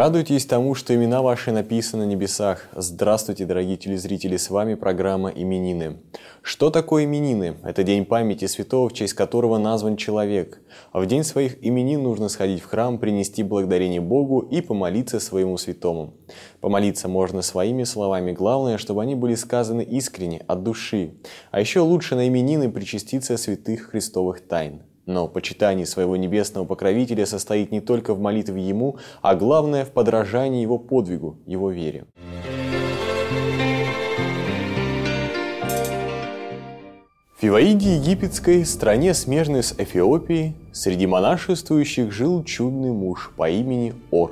Радуйтесь тому, что имена ваши написаны на небесах. Здравствуйте, дорогие телезрители, с вами программа «Именины». Что такое именины? Это день памяти святого, в честь которого назван человек. А в день своих именин нужно сходить в храм, принести благодарение Богу и помолиться своему святому. Помолиться можно своими словами, главное, чтобы они были сказаны искренне, от души. А еще лучше на именины причаститься святых христовых тайн. Но почитание своего небесного покровителя состоит не только в молитве Ему, а главное в подражании Его подвигу, Его вере. В Фиваиде египетской, стране смежной с Эфиопией, среди монашествующих жил чудный муж по имени Ор.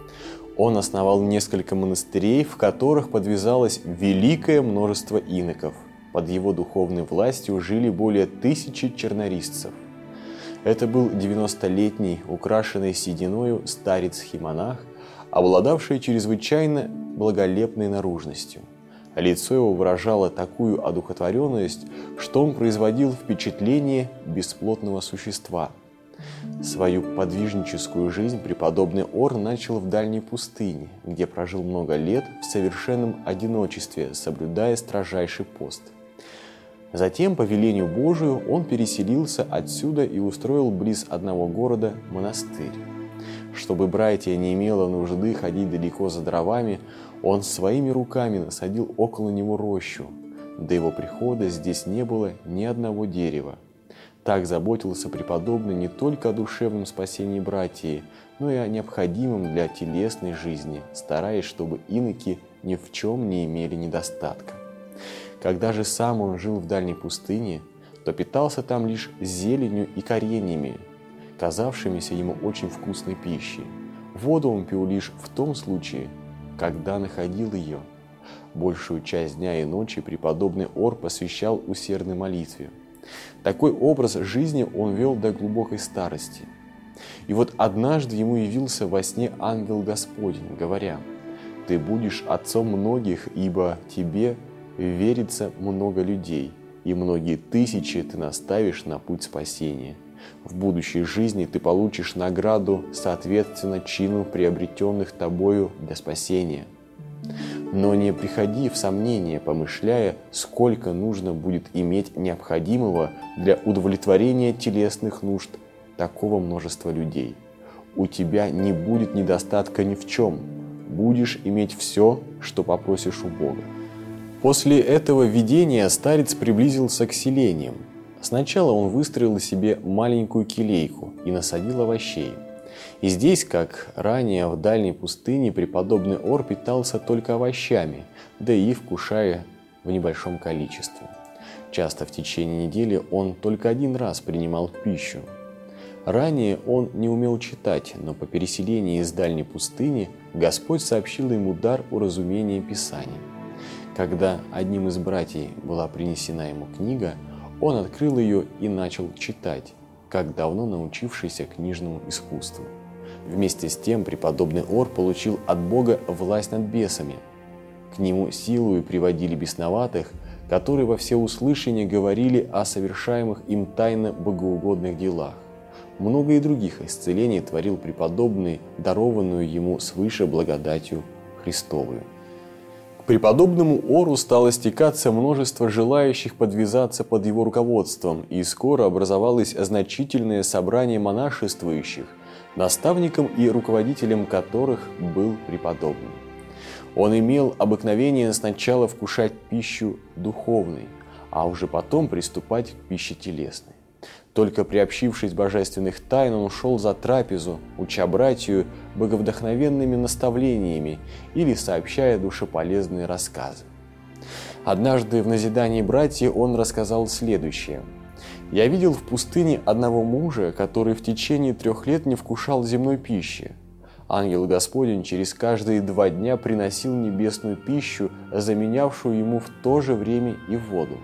Он основал несколько монастырей, в которых подвязалось великое множество иноков. Под его духовной властью жили более 1000 чернорисцев. Это был 90-летний, украшенный сединою старец-химонах, обладавший чрезвычайно благолепной наружностью. Лицо его выражало такую одухотворенность, что он производил впечатление бесплотного существа. Свою подвижническую жизнь преподобный Ор начал в дальней пустыне, где прожил много лет в совершенном одиночестве, соблюдая строжайший пост. Затем, по велению Божию, он переселился отсюда и устроил близ одного города монастырь. Чтобы братья не имело нужды ходить далеко за дровами, он своими руками насадил около него рощу. До его прихода здесь не было ни одного дерева. Так заботился преподобный не только о душевном спасении братьев, но и о необходимом для телесной жизни, стараясь, чтобы иноки ни в чем не имели недостатка. Когда же сам он жил в дальней пустыне, то питался там лишь зеленью и кореньями, казавшимися ему очень вкусной пищей. Воду он пил лишь в том случае, когда находил ее. Большую часть дня и ночи преподобный Ор посвящал усердной молитве. Такой образ жизни он вел до глубокой старости. И вот однажды ему явился во сне ангел Господень, говоря: «Ты будешь отцом многих, ибо тебе верится много людей, и многие тысячи ты наставишь на путь спасения. В будущей жизни ты получишь награду соответственно чину приобретенных тобою для спасения. Но не приходи в сомнение, помышляя, сколько нужно будет иметь необходимого для удовлетворения телесных нужд такого множества людей. У тебя не будет недостатка ни в чем, будешь иметь все, что попросишь у Бога». После этого видения старец приблизился к селениям. Сначала он выстроил себе маленькую келейку и насадил овощей. И здесь, как ранее в дальней пустыне, преподобный Ор питался только овощами, да и вкушая в небольшом количестве. Часто в течение недели он только один раз принимал пищу. Ранее он не умел читать, но по переселении из дальней пустыни Господь сообщил ему дар уразумения Писания. Когда одним из братьев была принесена ему книга, он открыл ее и начал читать, как давно научившийся книжному искусству. Вместе с тем преподобный Ор получил от Бога власть над бесами. К нему силою приводили бесноватых, которые во всеуслышание говорили о совершаемых им тайно богоугодных делах. Много и других исцелений творил преподобный, дарованную ему свыше благодатью Христовую. К преподобному Ору стало стекаться множество желающих подвязаться под его руководством, и скоро образовалось значительное собрание монашествующих, наставником и руководителем которых был преподобный. Он имел обыкновение сначала вкушать пищу духовной, а уже потом приступать к пище телесной. Только приобщившись божественных тайн, он шел за трапезу, уча братью боговдохновенными наставлениями или сообщая душеполезные рассказы. Однажды в назидании братьев он рассказал следующее: «Я видел в пустыне одного мужа, который в течение 3 лет не вкушал земной пищи. Ангел Господень через каждые 2 дня приносил небесную пищу, заменявшую ему в то же время и воду.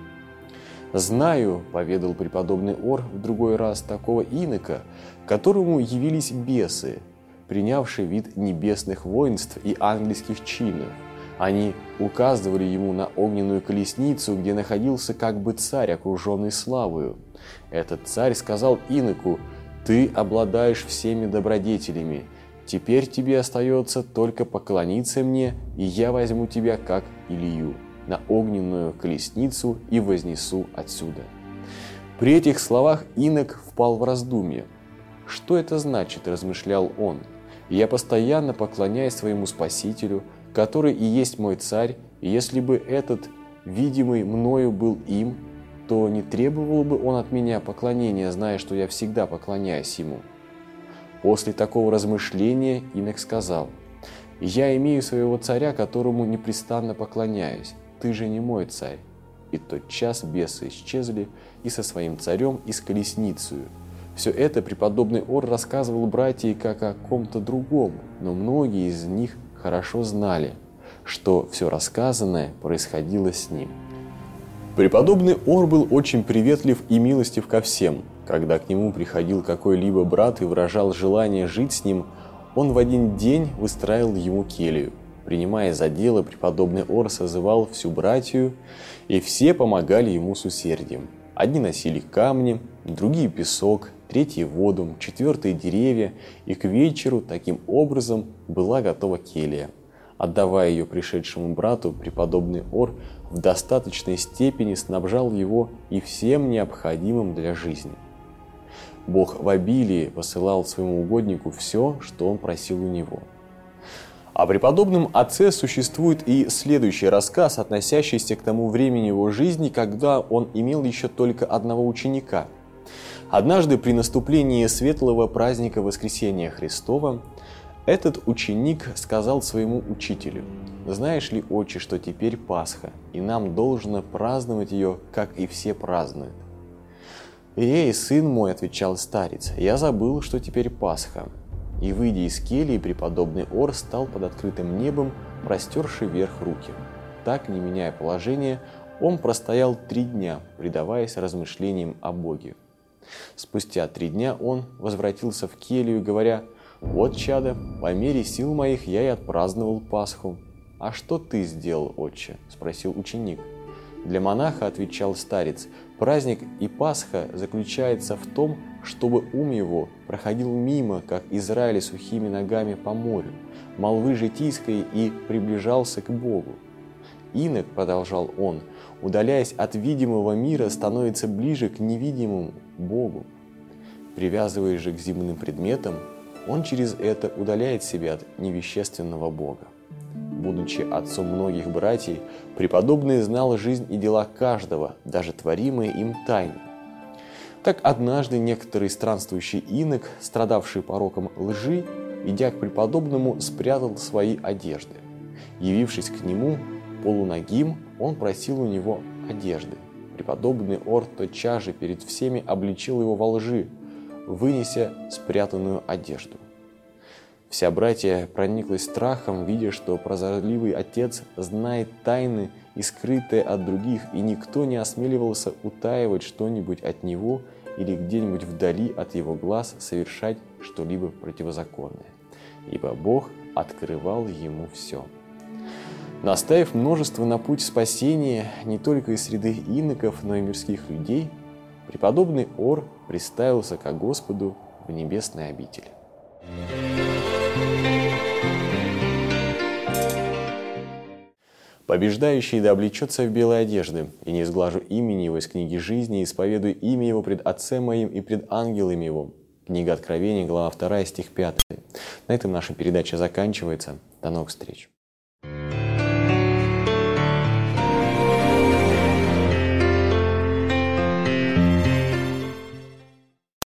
«Знаю, — поведал преподобный Ор в другой раз, — такого инока, которому явились бесы, принявшие вид небесных воинств и ангельских чинов. Они указывали ему на огненную колесницу, где находился как бы царь, окруженный славою. Этот царь сказал иноку: «Ты обладаешь всеми добродетелями, Теперь тебе остается только поклониться мне, и я возьму тебя, как Илью, на огненную колесницу и вознесу отсюда». При этих словах инок впал в раздумье. «Что это значит?» – размышлял он. «Я постоянно поклоняюсь своему Спасителю, который и есть мой царь, и если бы этот видимый мною был им, то не требовал бы он от меня поклонения, зная, что я всегда поклоняюсь ему». После такого размышления инок сказал: «Я имею своего царя, которому непрестанно поклоняюсь. Ты же не мой царь». И тотчас бесы исчезли и со своим царем, и с колесницею. Все это преподобный Ор рассказывал братьям как о ком-то другом, но многие из них хорошо знали, что все рассказанное происходило с ним. Преподобный Ор был очень приветлив и милостив ко всем. Когда к нему приходил какой-либо брат и выражал желание жить с ним, он в один день выстраивал ему келью. Принимая за дело, преподобный Ор созывал всю братью, и все помогали ему с усердием. Одни носили камни, другие песок, третьи воду, четвертые деревья, и к вечеру таким образом была готова келья. Отдавая ее пришедшему брату, преподобный Ор в достаточной степени снабжал его и всем необходимым для жизни. Бог в обилии посылал своему угоднику все, что он просил у него. О преподобном отце существует и следующий рассказ, относящийся к тому времени его жизни, когда он имел еще только одного ученика. Однажды при наступлении светлого праздника Воскресения Христова этот ученик сказал своему учителю: «Знаешь ли, отче, что теперь Пасха, и нам должно праздновать ее, как и все празднуют?» «Эй, сын мой, — отвечал старец, — я забыл, что теперь Пасха». И, выйдя из кельи, преподобный Ор стал под открытым небом, простерши вверх руки. Так, не меняя положение, он простоял 3 дня, предаваясь размышлениям о Боге. Спустя 3 дня он возвратился в келью, говоря: «Вот, чадо, по мере сил моих я и отпраздновал Пасху». «А что ты сделал, отче?» – спросил ученик. «Для монаха, — отвечал старец, — праздник и Пасха заключается в том, чтобы ум его проходил мимо, как Израиль сухими ногами по морю, молвы житийской, и приближался к Богу. Инок, — продолжал он, — удаляясь от видимого мира, становится ближе к невидимому Богу. Привязываясь же к земным предметам, он через это удаляет себя от невещественного Бога. Будучи отцом многих братьев, преподобный знал жизнь и дела каждого, даже творимые им тайны. Так однажды некоторый странствующий инок, страдавший пороком лжи, идя к преподобному, спрятал свои одежды. Явившись к нему полунагим, он просил у него одежды. Преподобный Ор тотчас же перед всеми обличил его во лжи, вынеся спрятанную одежду. Вся братья прониклась страхом, видя, что прозорливый отец знает тайны и скрытые от других, и никто не осмеливался утаивать что-нибудь от него или где-нибудь вдали от его глаз совершать что-либо противозаконное, ибо Бог открывал ему все. Наставив множество на путь спасения не только из среды иноков, но и мирских людей, преподобный Ор приставился ко Господу в небесной обители. Побеждающий да облечется в белые одежды, и не изглажу имени его из книги жизни, и исповедую имя его пред Отцем моим и пред ангелами его. Книга Откровения, глава 2, стих 5. На этом наша передача заканчивается. До новых встреч.